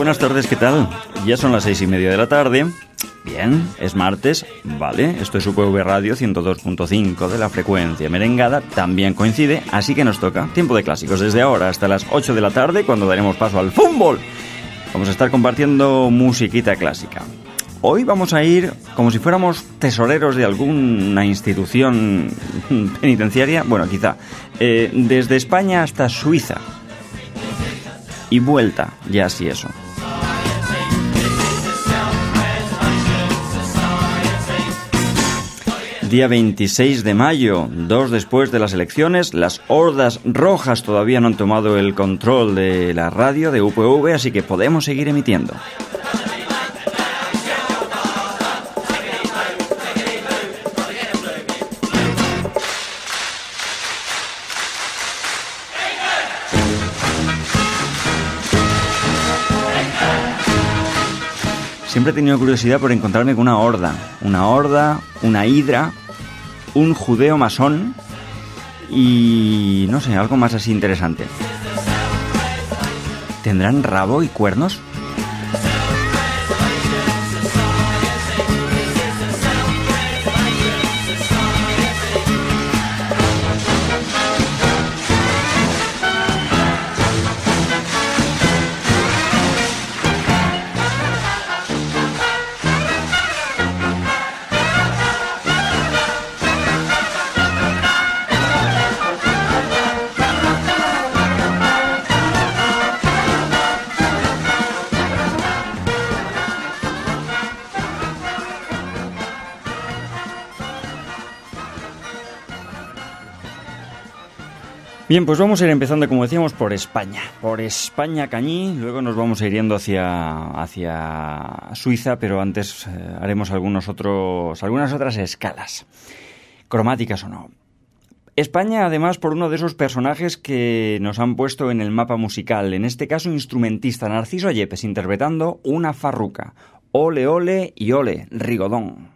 buenas tardes, ¿qué tal? Ya son las 6:30 de la tarde. Bien, es martes, vale. Esto es UPV Radio 102.5 de la frecuencia merengada. También coincide, así que nos toca tiempo de clásicos desde ahora hasta las 8 de la tarde, cuando daremos paso al fútbol. Vamos a estar compartiendo musiquita clásica. Hoy vamos a ir como si fuéramos tesoreros de alguna institución penitenciaria. Bueno, quizá. Desde España hasta Suiza. Y vuelta, ya así eso. Día 26 de mayo, 2 después de las elecciones, las hordas rojas todavía no han tomado el control de la radio de UPV, así que podemos seguir emitiendo. Siempre he tenido curiosidad por encontrarme con una horda, una hidra, un judeo masón y no sé, algo más así interesante. ¿Tendrán rabo y cuernos? Bien, pues vamos a ir empezando, como decíamos, por España Cañí, luego nos vamos a ir yendo hacia Suiza, pero antes haremos algunas otras escalas, cromáticas o no. España, además, por uno de esos personajes que nos han puesto en el mapa musical, en este caso instrumentista, Narciso Yepes, interpretando una farruca. Ole, ole y ole, Rigodón.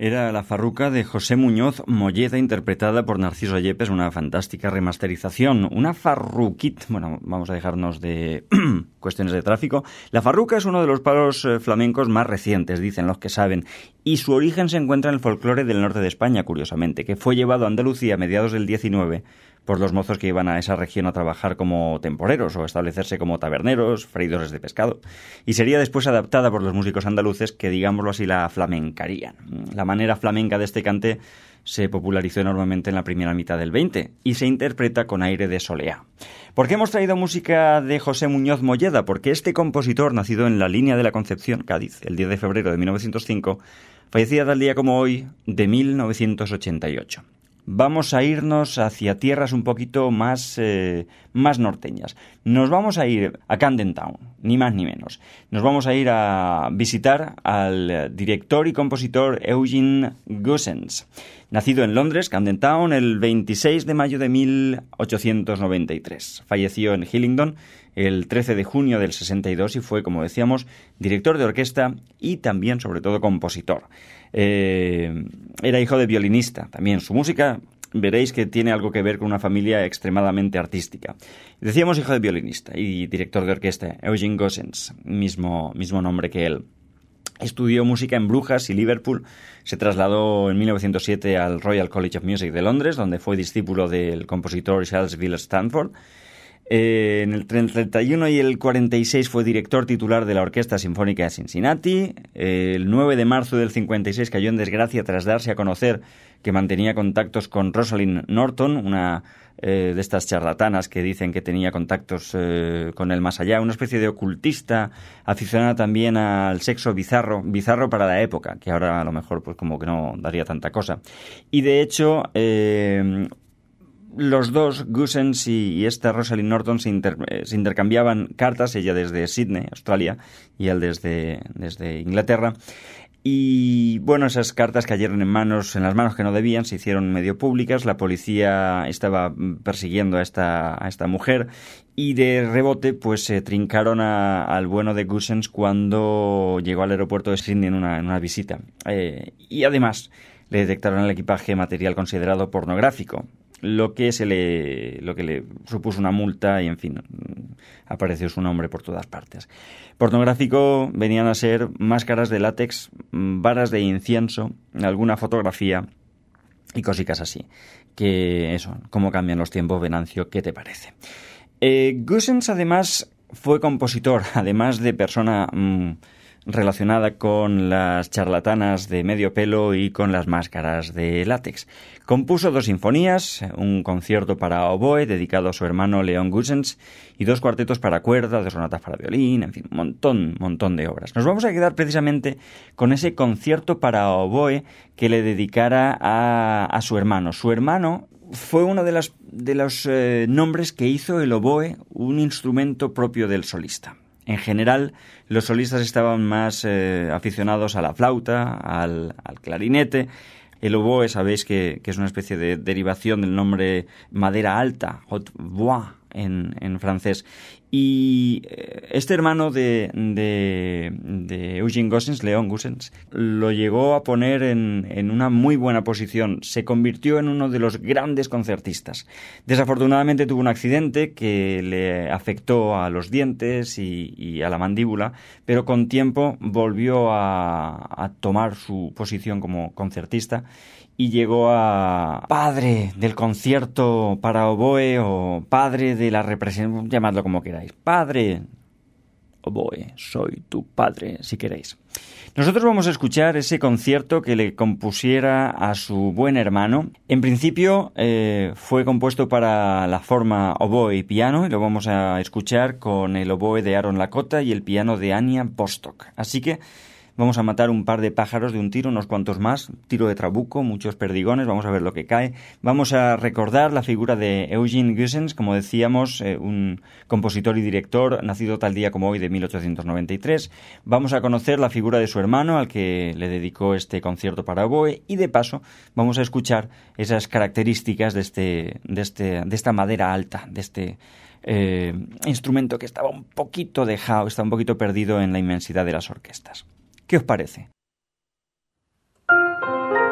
Era la farruca de José Muñoz Molleda, interpretada por Narciso Yepes, una fantástica remasterización. Una farruquita, bueno, vamos a dejarnos de cuestiones de tráfico. La farruca es uno de los palos flamencos más recientes, dicen los que saben, y su origen se encuentra en el folclore del norte de España, curiosamente, que fue llevado a Andalucía a mediados del 19 por los mozos que iban a esa región a trabajar como temporeros o establecerse como taberneros, freidores de pescado, y sería después adaptada por los músicos andaluces que, digámoslo así, la flamencarían. La manera flamenca de este cante se popularizó enormemente en la primera mitad del 20 y se interpreta con aire de soleá. ¿Por qué hemos traído música de José Muñoz Molleda? Porque este compositor, nacido en la Línea de la Concepción, Cádiz, el 10 de febrero de 1905, fallecía tal día como hoy de 1988. Vamos a irnos hacia tierras un poquito más norteñas. Nos vamos a ir a Camden Town, ni más ni menos. Nos vamos a ir a visitar al director y compositor Eugene Goosens, nacido en Londres, Camden Town, el 26 de mayo de 1893. Falleció en Hillingdon el 13 de junio del 62 y fue, como decíamos, director de orquesta y también, sobre todo, compositor. Era hijo de violinista también. Su música, veréis que tiene algo que ver con una familia extremadamente artística. Decíamos hijo de violinista y director de orquesta, Eugene Goosens, mismo nombre que él. Estudió música en Brujas y Liverpool. Se trasladó en 1907 al Royal College of Music de Londres, donde fue discípulo del compositor Charles Villard Stanford. En el 31 y el 46 fue director titular de la Orquesta Sinfónica de Cincinnati. El 9 de marzo del 56 cayó en desgracia tras darse a conocer que mantenía contactos con Rosalind Norton, una de estas charlatanas que dicen que tenía contactos con el más allá, una especie de ocultista aficionada también al sexo bizarro para la época, que ahora a lo mejor pues como que no daría tanta cosa. Y de hecho los dos, Goosens y esta Rosalind Norton, se intercambiaban cartas, ella desde Sydney, Australia, y él desde Inglaterra. Y bueno, esas cartas cayeron en las manos que no debían, se hicieron medio públicas. La policía estaba persiguiendo a esta mujer y de rebote pues se trincaron al bueno de Goosens cuando llegó al aeropuerto de Sydney en una visita. Y además le detectaron en el equipaje material considerado pornográfico, lo que le supuso una multa y, en fin, apareció su nombre por todas partes. Pornográfico venían a ser máscaras de látex, varas de incienso, alguna fotografía y cositas así. Que eso, cómo cambian los tiempos, Venancio, ¿qué te parece? Goosens, además, fue compositor, además de persona relacionada con las charlatanas de medio pelo y con las máscaras de látex. Compuso 2 sinfonías, un concierto para oboe dedicado a su hermano Leon Goosens y 2 cuartetos para cuerda, 2 sonatas para violín, en fin, un montón de obras. Nos vamos a quedar precisamente con ese concierto para oboe que le dedicara a su hermano. Su hermano fue uno de los nombres que hizo el oboe un instrumento propio del solista. En general, los solistas estaban más aficionados a la flauta, al clarinete. El oboe, sabéis que es una especie de derivación del nombre madera alta, haute-voix en francés. Y este hermano de Eugene Goosens, Leon Goosens, lo llegó a poner en una muy buena posición. Se convirtió en uno de los grandes concertistas. Desafortunadamente tuvo un accidente que le afectó a los dientes y a la mandíbula, pero con tiempo volvió a tomar su posición como concertista y llegó a padre del concierto para oboe o padre de la representación, llamadlo como queráis. Padre oboe, soy tu padre, si queréis. Nosotros vamos a escuchar ese concierto que le compusiera a su buen hermano. En principio fue compuesto para la forma oboe y piano, y lo vamos a escuchar con el oboe de Aaron Lakota y el piano de Anya Bostock. Así que vamos a matar un par de pájaros de un tiro, unos cuantos más, tiro de trabuco, muchos perdigones, vamos a ver lo que cae. Vamos a recordar la figura de Eugene Goosens, como decíamos, un compositor y director, nacido tal día como hoy de 1893. Vamos a conocer la figura de su hermano, al que le dedicó este concierto para oboe, y de paso vamos a escuchar esas características de esta madera alta, de este instrumento que estaba un poquito dejado, está un poquito perdido en la inmensidad de las orquestas. ¿Qué os parece?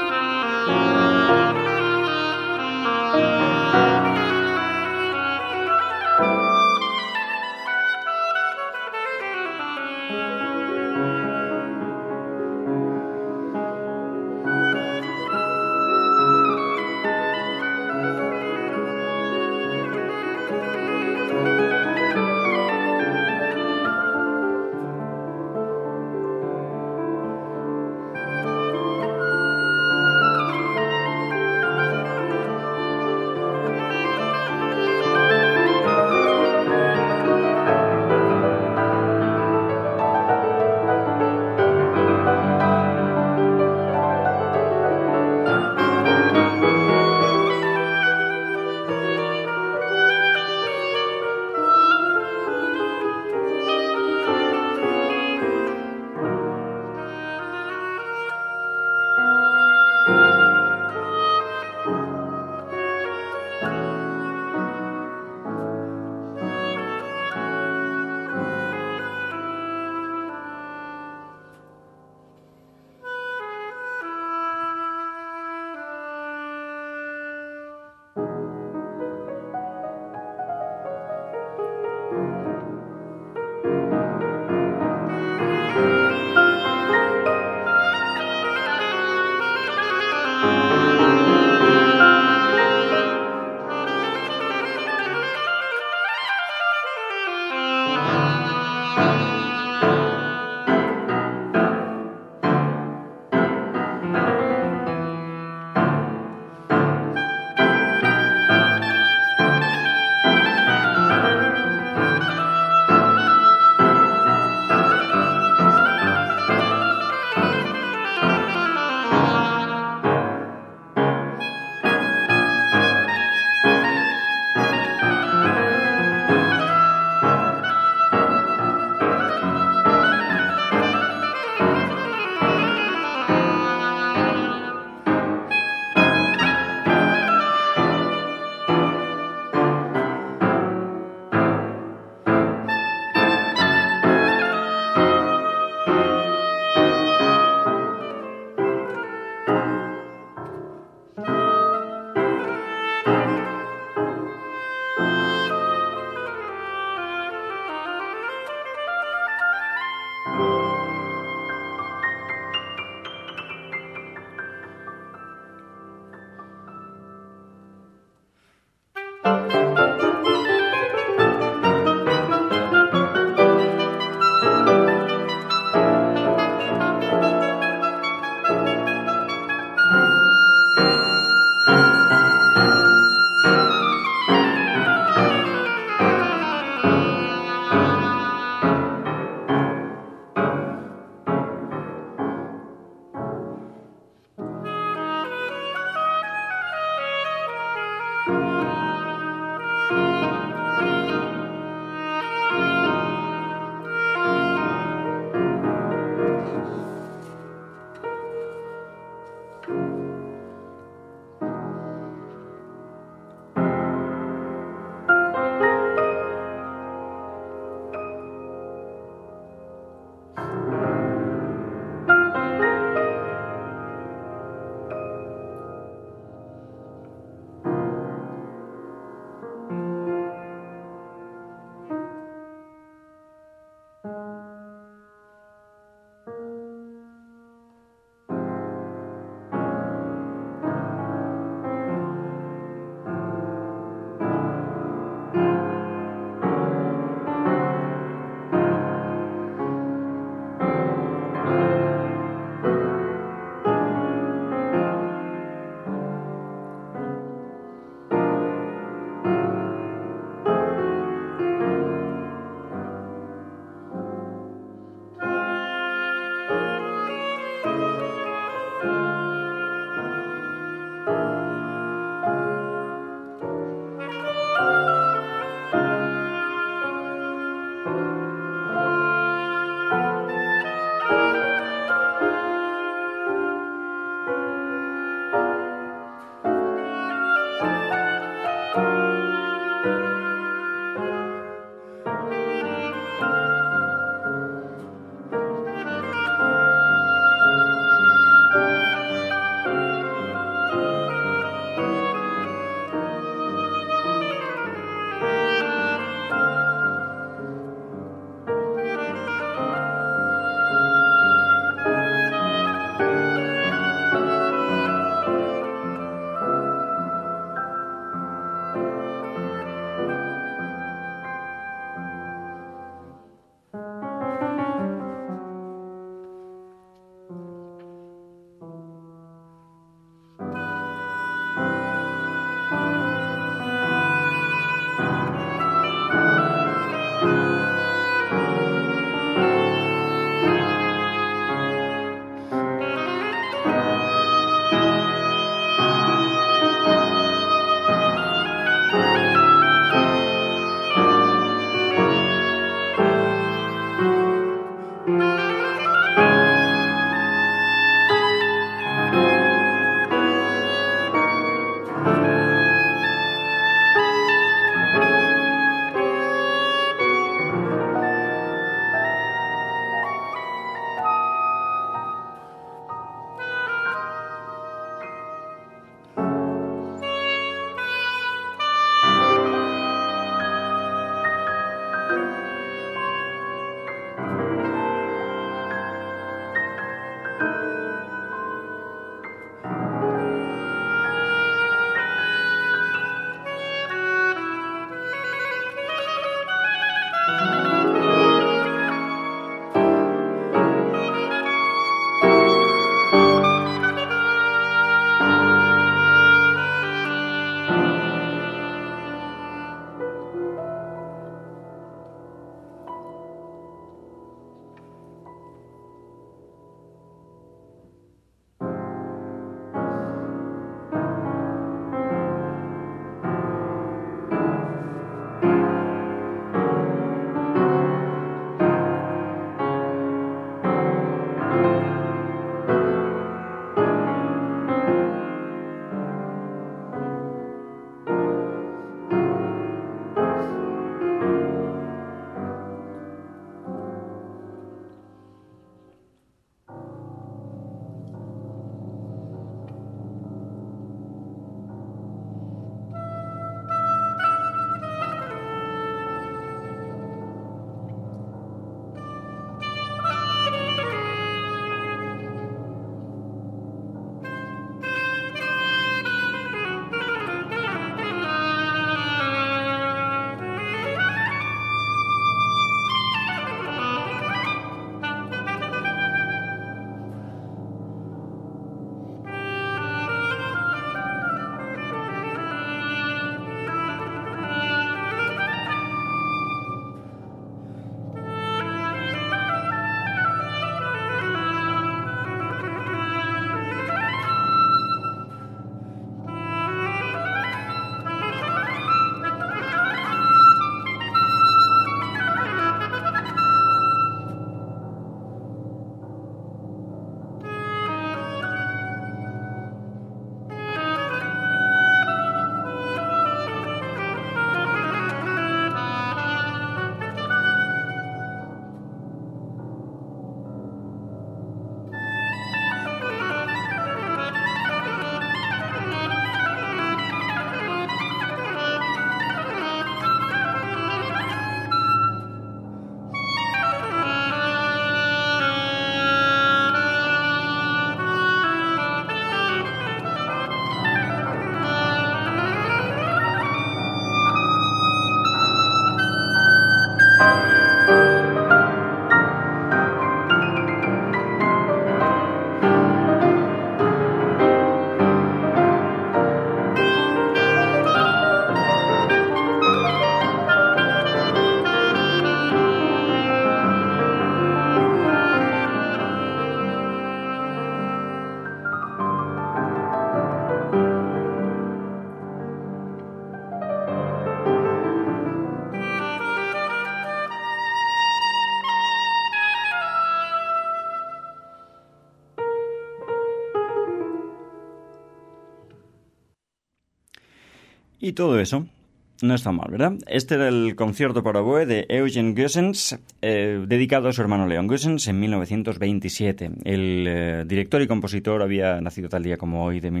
Y todo eso no está mal, ¿verdad? Este era el concierto para oboe de Eugen Goossens, dedicado a su hermano Leon Goossens en 1927. El director y compositor había nacido tal día como hoy de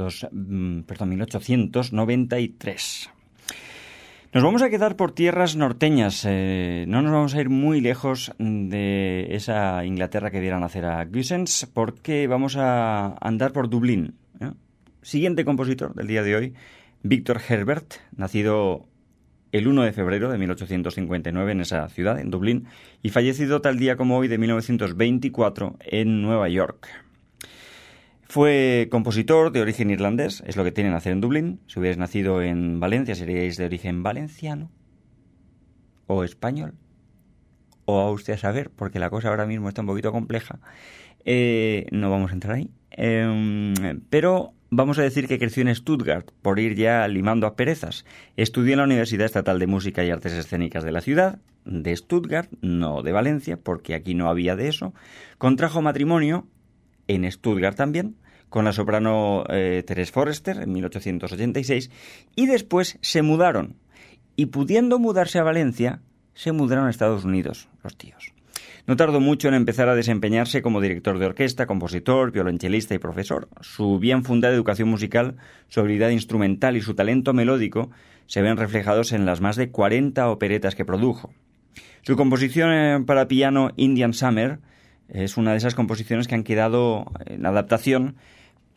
1893. Nos vamos a quedar por tierras norteñas. No nos vamos a ir muy lejos de esa Inglaterra que diera nacer a Goossens, porque vamos a andar por Dublín, ¿eh? Siguiente compositor del día de hoy, Victor Herbert, nacido el 1 de febrero de 1859 en esa ciudad, en Dublín, y fallecido tal día como hoy de 1924 en Nueva York. Fue compositor de origen irlandés, es lo que tiene nacer en Dublín. Si hubierais nacido en Valencia seríais de origen valenciano o español, o a usted a saber, porque la cosa ahora mismo está un poquito compleja. No vamos a entrar ahí. Pero vamos a decir que creció en Stuttgart, por ir ya limando asperezas. Estudió en la Universidad Estatal de Música y Artes Escénicas de la ciudad, de Stuttgart, no de Valencia, porque aquí no había de eso. Contrajo matrimonio, en Stuttgart también, con la soprano Therese Forrester en 1886, y después se mudaron. Y pudiendo mudarse a Valencia, se mudaron a Estados Unidos, los tíos. No tardó mucho en empezar a desempeñarse como director de orquesta, compositor, violonchelista y profesor. Su bien fundada educación musical, su habilidad instrumental y su talento melódico se ven reflejados en las más de 40 operetas que produjo. Su composición para piano Indian Summer es una de esas composiciones que han quedado en adaptación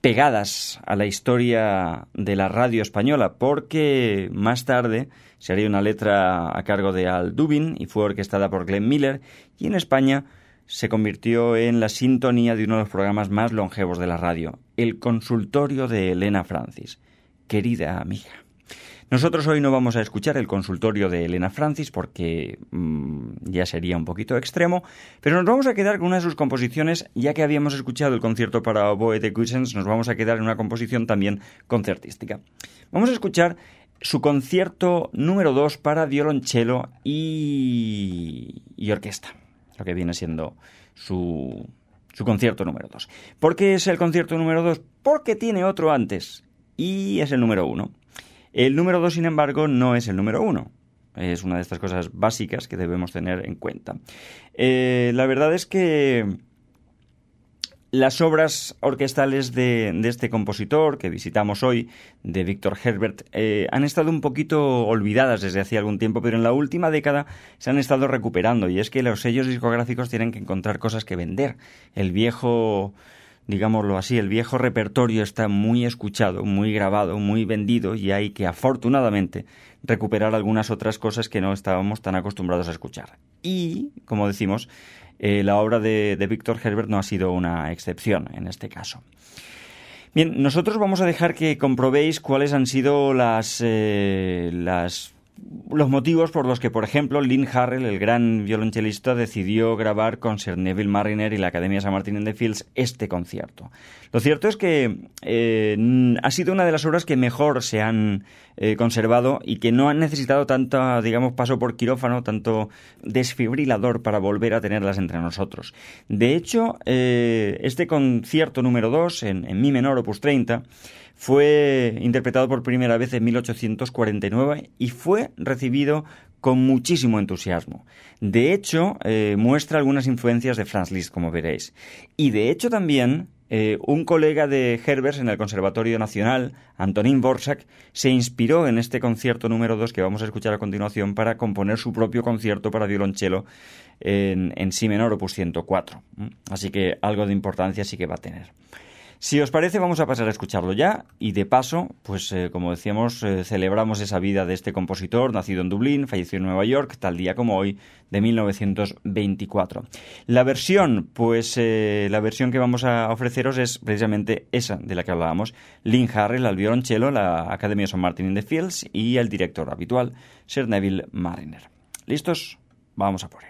pegadas a la historia de la radio española, porque más tarde se haría una letra a cargo de Al Dubin y fue orquestada por Glenn Miller, y en España se convirtió en la sintonía de uno de los programas más longevos de la radio, El Consultorio de Elena Francis. Querida amiga. Nosotros hoy no vamos a escuchar el consultorio de Elena Francis porque ya sería un poquito extremo, pero nos vamos a quedar con una de sus composiciones, ya que habíamos escuchado el concierto para oboe de Goossens, nos vamos a quedar en una composición también concertística. Vamos a escuchar su concierto número 2 para violonchelo y orquesta, lo que viene siendo su concierto número 2. ¿Por qué es el concierto número 2? Porque tiene otro antes y es el número 1. El número 2, sin embargo, no es el número 1. Es una de estas cosas básicas que debemos tener en cuenta. La verdad es que las obras orquestales de este compositor que visitamos hoy, de Victor Herbert, han estado un poquito olvidadas desde hacía algún tiempo, pero en la última década se han estado recuperando, y es que los sellos discográficos tienen que encontrar cosas que vender. El viejo, digámoslo así, el viejo repertorio está muy escuchado, muy grabado, muy vendido, y hay que, afortunadamente, recuperar algunas otras cosas que no estábamos tan acostumbrados a escuchar. Y, como decimos, la obra de Victor Herbert no ha sido una excepción en este caso. Bien, nosotros vamos a dejar que comprobéis cuáles han sido los motivos por los que, por ejemplo, Lynn Harrell, el gran violonchelista, decidió grabar con Sir Neville Marriner y la Academia St. Martin in the Fields este concierto. Lo cierto es que ha sido una de las obras que mejor se han conservado y que no han necesitado tanto, digamos, paso por quirófano, tanto desfibrilador para volver a tenerlas entre nosotros. De hecho, este concierto número 2, en mi menor, opus 30, fue interpretado por primera vez en 1849 y fue recibido con muchísimo entusiasmo. De hecho, muestra algunas influencias de Franz Liszt, como veréis. Y de hecho también, un colega de Herbert en el Conservatorio Nacional, Antonín Dvořák, se inspiró en este concierto número 2 que vamos a escuchar a continuación para componer su propio concierto para violonchelo en si menor, opus 104. Así que algo de importancia sí que va a tener. Si os parece, vamos a pasar a escucharlo ya, y de paso, pues como decíamos, celebramos esa vida de este compositor, nacido en Dublín, falleció en Nueva York, tal día como hoy, de 1924. La versión que vamos a ofreceros es precisamente esa de la que hablábamos: Lynn Harrell al violonchelo, la Academia St. Martin in the Fields y el director habitual, Sir Neville Marriner. ¿Listos? Vamos a por él.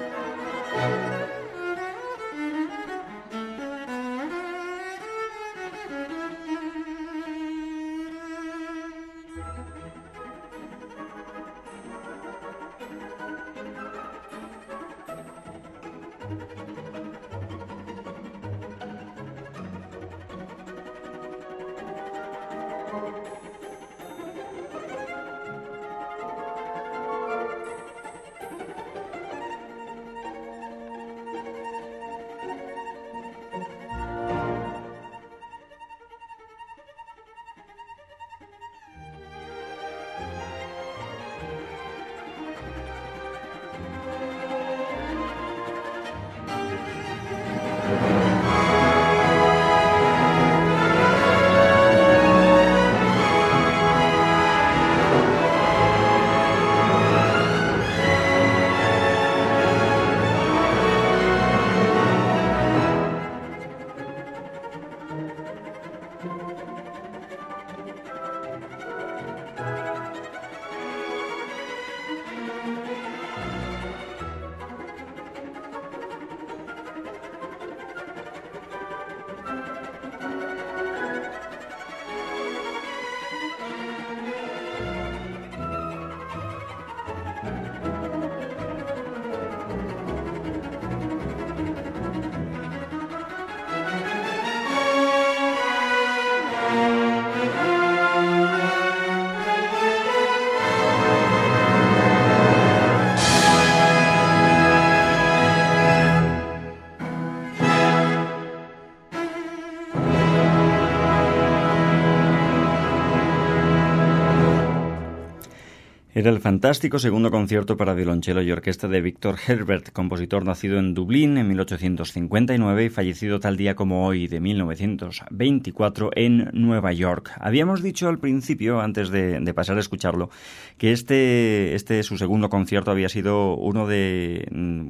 Era el fantástico segundo concierto para violonchelo y orquesta de Victor Herbert, compositor nacido en Dublín en 1859 y fallecido tal día como hoy de 1924 en Nueva York. Habíamos dicho al principio, antes de pasar a escucharlo, que este su segundo concierto había sido una de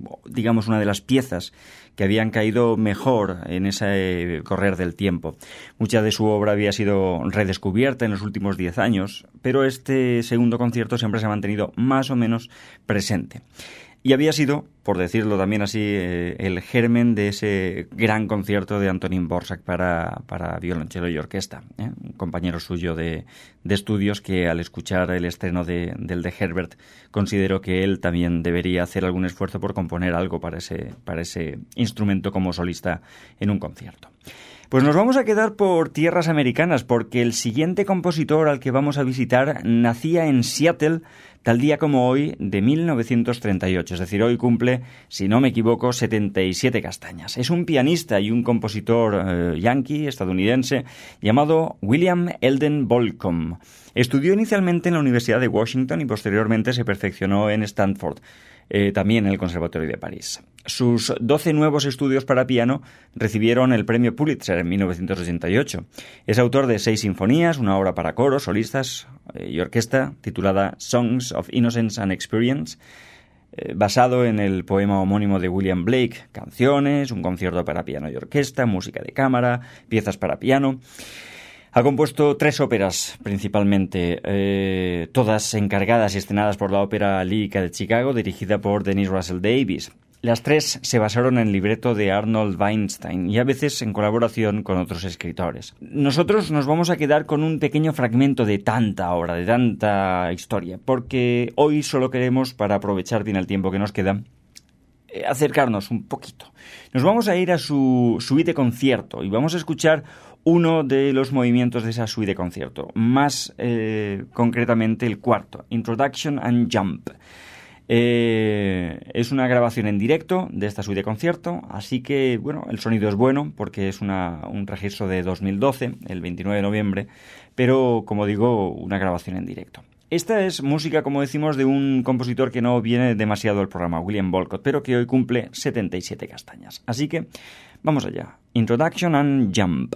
las piezas que habían caído mejor en ese correr del tiempo. Mucha de su obra había sido redescubierta en los últimos 10 años, pero este segundo concierto siempre se ha mantenido más o menos presente. Y había sido, por decirlo también así, el germen de ese gran concierto de Antonín Dvořák para violonchelo y orquesta. Un compañero suyo de estudios que al escuchar el estreno del de Herbert consideró que él también debería hacer algún esfuerzo por componer algo para ese instrumento como solista en un concierto. Pues nos vamos a quedar por tierras americanas porque el siguiente compositor al que vamos a visitar nacía en Seattle tal día como hoy de 1938, es decir, hoy cumple, si no me equivoco, 77 castañas. Es un pianista y un compositor yankee, estadounidense, llamado William Eldon Bolcom. Estudió inicialmente en la Universidad de Washington y posteriormente se perfeccionó en Stanford, también en el Conservatorio de París. Sus 12 nuevos estudios para piano recibieron el premio Pulitzer en 1988. Es autor de 6 sinfonías, una obra para coro, solistas y orquesta titulada Songs of Innocence and Experience, basado en el poema homónimo de William Blake, canciones, un concierto para piano y orquesta, música de cámara, piezas para piano. Ha compuesto 3 óperas, principalmente, todas encargadas y estrenadas por la Ópera Lírica de Chicago, dirigida por Dennis Russell Davies. Las 3 se basaron en el libreto de Arnold Weinstein y a veces en colaboración con otros escritores. Nosotros nos vamos a quedar con un pequeño fragmento de tanta obra, de tanta historia, porque hoy solo queremos, para aprovechar bien el tiempo que nos queda, acercarnos un poquito. Nos vamos a ir a su suite de concierto y vamos a escuchar uno de los movimientos de esa suite de concierto, más concretamente el cuarto, Introduction and Jump. Es una grabación en directo de esta suite de concierto, así que, bueno, el sonido es bueno porque es un registro de 2012, el 29 de noviembre, pero, como digo, una grabación en directo. Esta es música, como decimos, de un compositor que no viene demasiado al programa, William Bolcott, pero que hoy cumple 77 castañas. Así que, vamos allá. Introduction and Jump.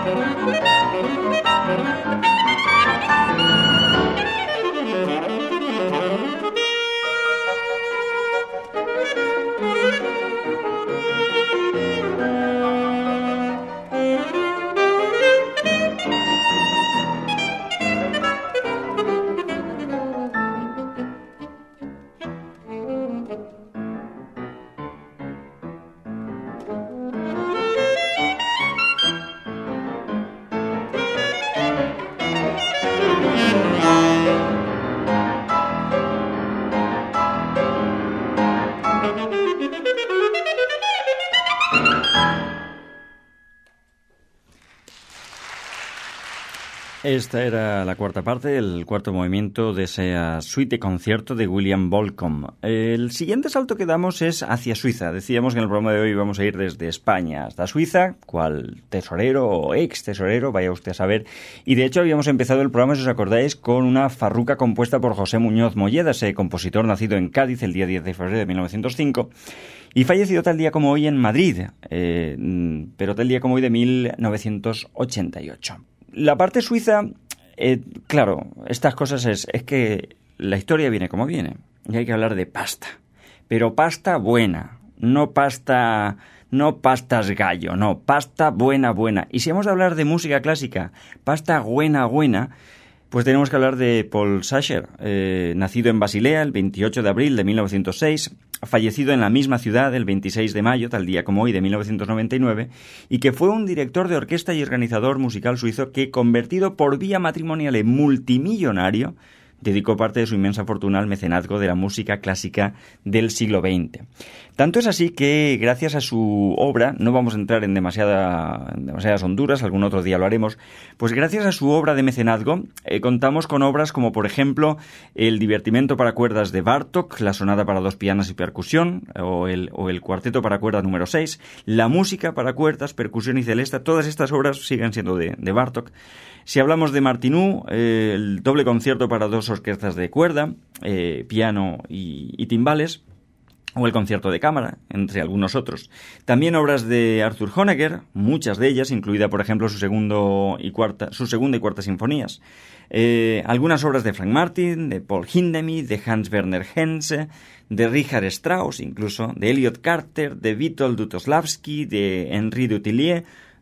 Esta era la cuarta parte, el cuarto movimiento de esa suite de concierto de William Bolcom. El siguiente salto que damos es hacia Suiza. Decíamos que en el programa de hoy vamos a ir desde España hasta Suiza, cual tesorero o ex tesorero, vaya usted a saber. Y de hecho habíamos empezado el programa, si os acordáis, con una farruca compuesta por José Muñoz Molleda, ese compositor nacido en Cádiz el día 10 de febrero de 1905. Y fallecido tal día como hoy en Madrid, pero tal día como hoy de 1988. La parte suiza, claro, estas cosas es que la historia viene como viene. Y hay que hablar de pasta. Pero pasta buena, no pastas gallo, no, pasta buena. Y si vamos a hablar de música clásica, pasta buena, pues tenemos que hablar de Paul Sacher, nacido en Basilea el 28 de abril de 1906, fallecido en la misma ciudad el 26 de mayo, tal día como hoy, de 1999, y que fue un director de orquesta y organizador musical suizo que, convertido por vía matrimonial en multimillonario, dedicó parte de su inmensa fortuna al mecenazgo de la música clásica del siglo XX. Tanto es así que, gracias a su obra, no vamos a entrar en demasiadas honduras, algún otro día lo haremos, pues gracias a su obra de mecenazgo contamos con obras como, por ejemplo, el divertimento para cuerdas de Bartók, la sonata para dos pianos y percusión, o el cuarteto para cuerdas número 6, la música para cuerdas, percusión y celesta. Todas estas obras siguen siendo de Bartók. Si hablamos de Martinů, el doble concierto para dos orquestas de cuerda, piano y timbales, o el concierto de cámara, entre algunos otros. También obras de Arthur Honegger, muchas de ellas, incluida por ejemplo su segunda y cuarta sinfonías. Algunas obras de Frank Martin, de Paul Hindemith, de Hans Werner Henze, de Richard Strauss, incluso, de Elliot Carter, de Witold Lutosławski, de Henri Dutilleux,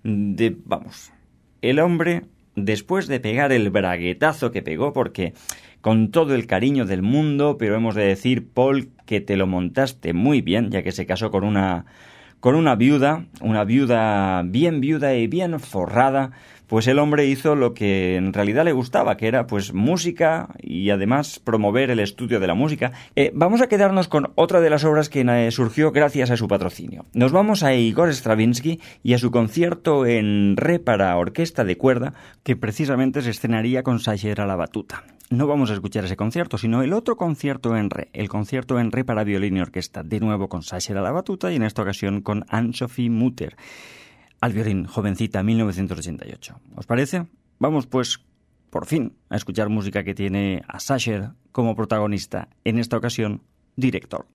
el hombre, después de pegar el braguetazo que pegó, porque con todo el cariño del mundo, pero hemos de decir, Paul, que te lo montaste muy bien, ya que se casó con una viuda bien viuda y bien forrada, pues el hombre hizo lo que en realidad le gustaba, que era pues música y además promover el estudio de la música. Vamos a quedarnos con otra de las obras que surgió gracias a su patrocinio. Nos vamos a Igor Stravinsky y a su concierto en re para orquesta de cuerda, que precisamente se estrenaría con Sacher a la batuta. No vamos a escuchar ese concierto, sino el otro concierto en re, el concierto en re para violín y orquesta, de nuevo con Sacher a la batuta y en esta ocasión con Anne-Sophie Mutter al violín, jovencita, 1988. ¿Os parece? Vamos pues, por fin, a escuchar música que tiene a Sacher como protagonista, en esta ocasión, director.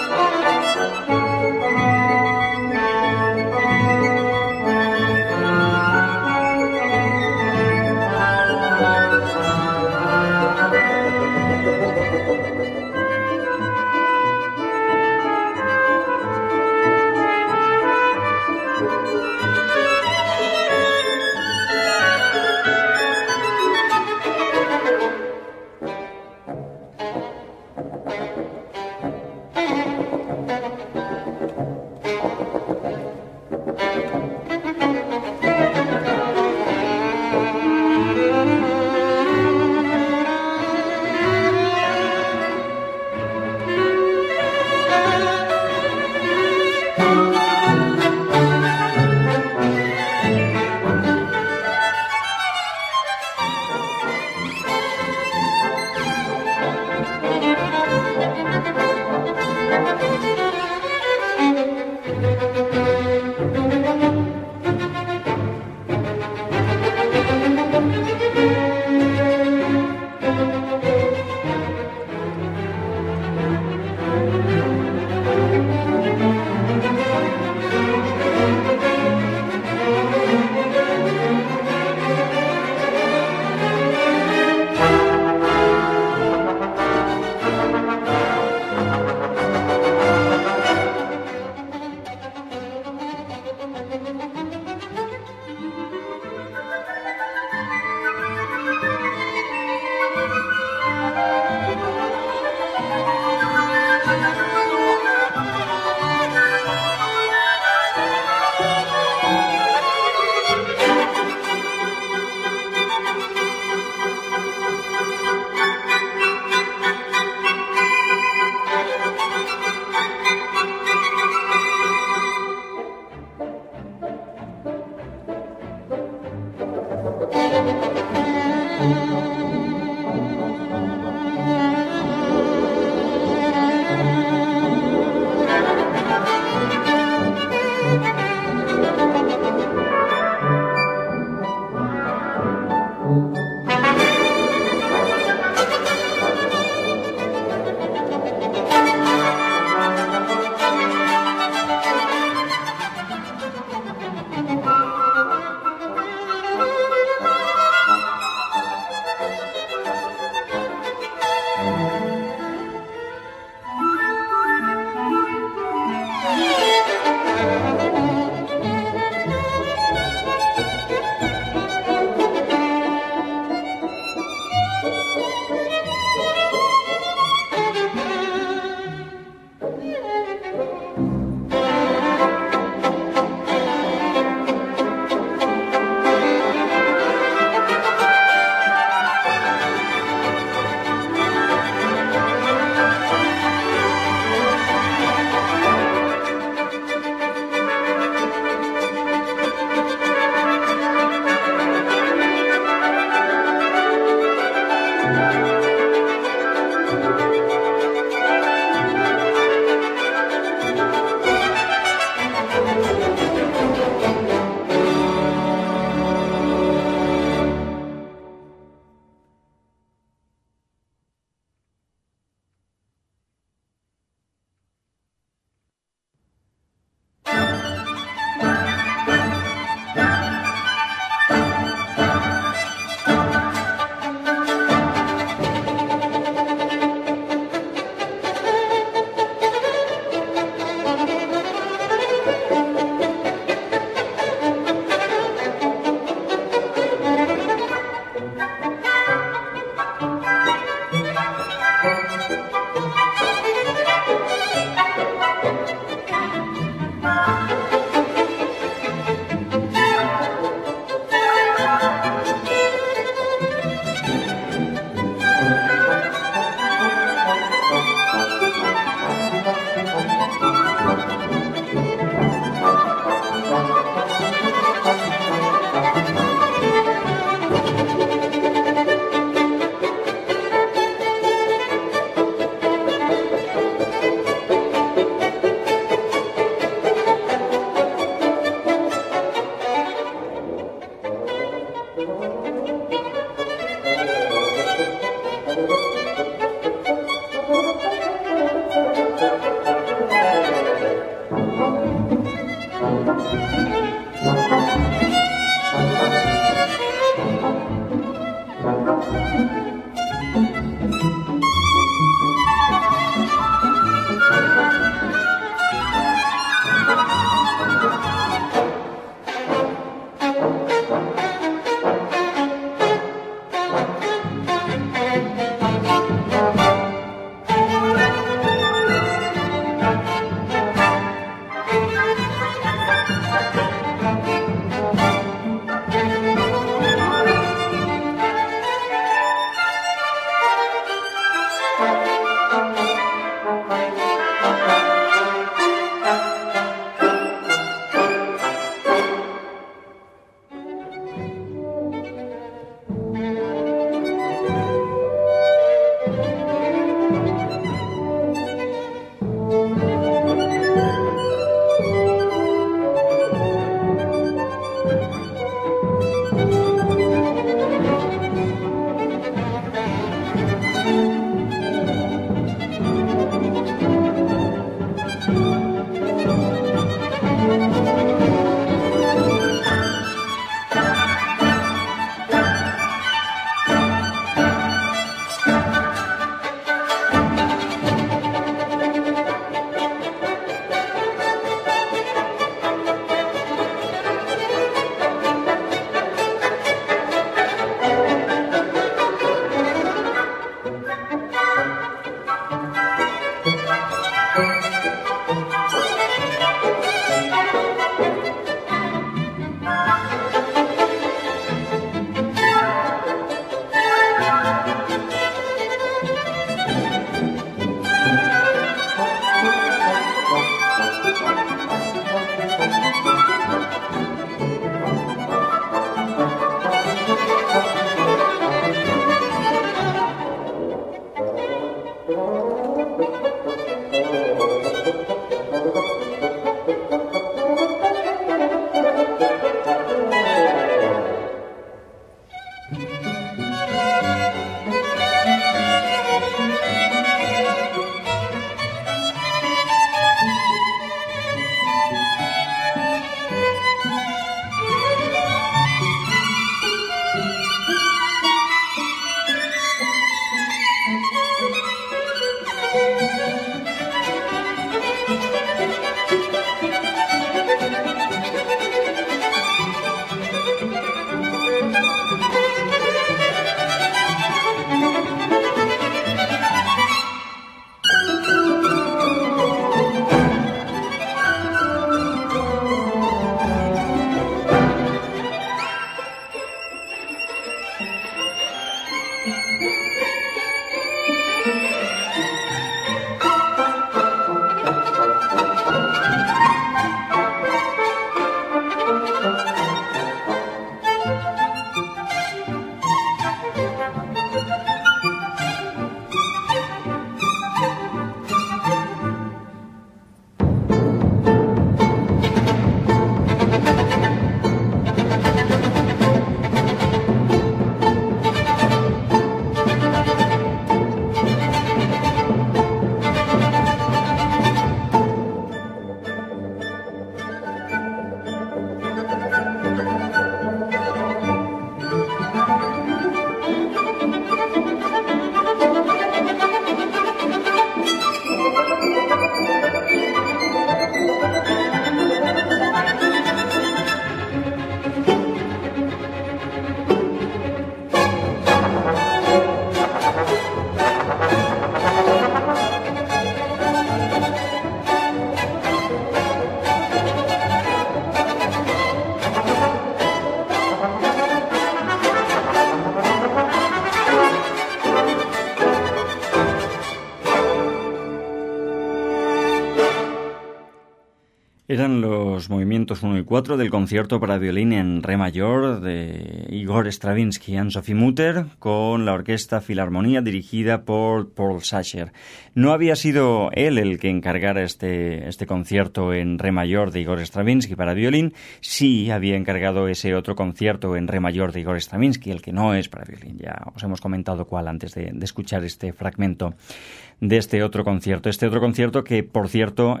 Eran los movimientos 1 y 4 del concierto para violín en re mayor de Igor Stravinsky y Sophie Mutter con la Orquesta Filarmonía dirigida por Paul Sacher. No había sido él el que encargara este concierto en re mayor de Igor Stravinsky para violín, sí había encargado ese otro concierto en re mayor de Igor Stravinsky, el que no es para violín. Ya os hemos comentado cuál antes de escuchar este fragmento de este otro concierto. Este otro concierto que, por cierto,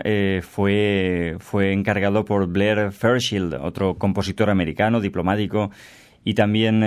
fue encargado por Blair Fairchild, otro compositor americano, diplomático y también,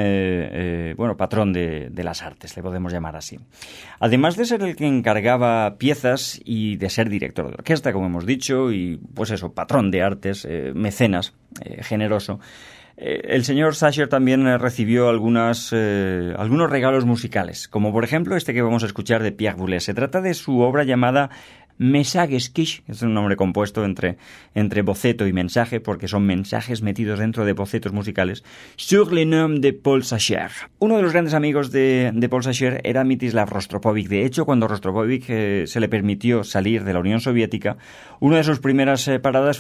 patrón de las artes, le podemos llamar así. Además de ser el que encargaba piezas y de ser director de orquesta, como hemos dicho, y pues eso, patrón de artes, mecenas, generoso, el señor Sacher también recibió algunos regalos musicales, como por ejemplo este que vamos a escuchar de Pierre Boulez. Se trata de su obra llamada Messages Quiche, es un nombre compuesto entre boceto y mensaje, porque son mensajes metidos dentro de bocetos musicales, sur le nom de Paul Sacher. Uno de los grandes amigos de Paul Sacher era Mstislav Rostropovich. De hecho, cuando Rostropovich se le permitió salir de la Unión Soviética, una de sus primeras paradas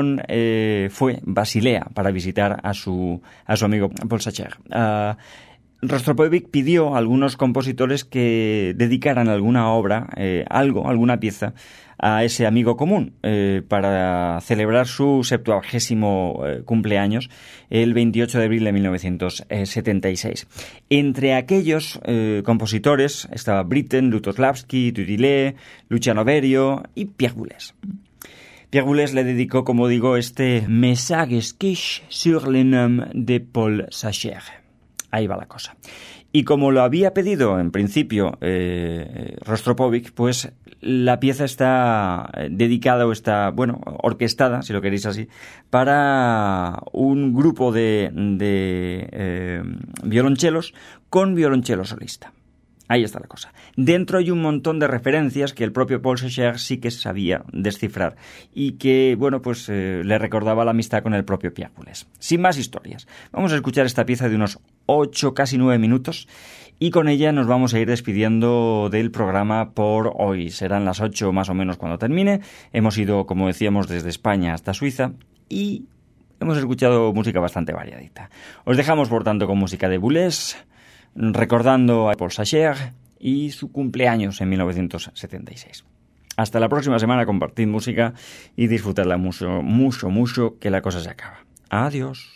fue Basilea, para visitar a su amigo Paul Sacher. Rostropovich pidió a algunos compositores que dedicaran alguna obra, alguna pieza, a ese amigo común, para celebrar su 70º cumpleaños el 28 de abril de 1976. Entre aquellos compositores estaba Britten, Lutosławski, Dudilé, Luciano Berio y Pierre Boulez. Pierre Boulez le dedicó, como digo, este Messages Quiche sur le nom de Paul Sacher. Ahí va la cosa. Y como lo había pedido en principio Rostropovich, pues la pieza está dedicada o está, orquestada, si lo queréis así, para un grupo de violonchelos con violonchelo solista. Ahí está la cosa. Dentro hay un montón de referencias que el propio Paul Sacher sí que sabía descifrar y que, le recordaba la amistad con el propio Pierre Boulez. Sin más historias, vamos a escuchar esta pieza de unos 8, casi 9 minutos y con ella nos vamos a ir despidiendo del programa por hoy. Serán las 8 más o menos cuando termine. Hemos ido, como decíamos, desde España hasta Suiza y hemos escuchado música bastante variadita. Os dejamos, por tanto, con música de Boulez, recordando a Paul Sacher y su cumpleaños en 1976. Hasta la próxima semana, compartid música y disfrutadla mucho, mucho, mucho, que la cosa se acaba. Adiós.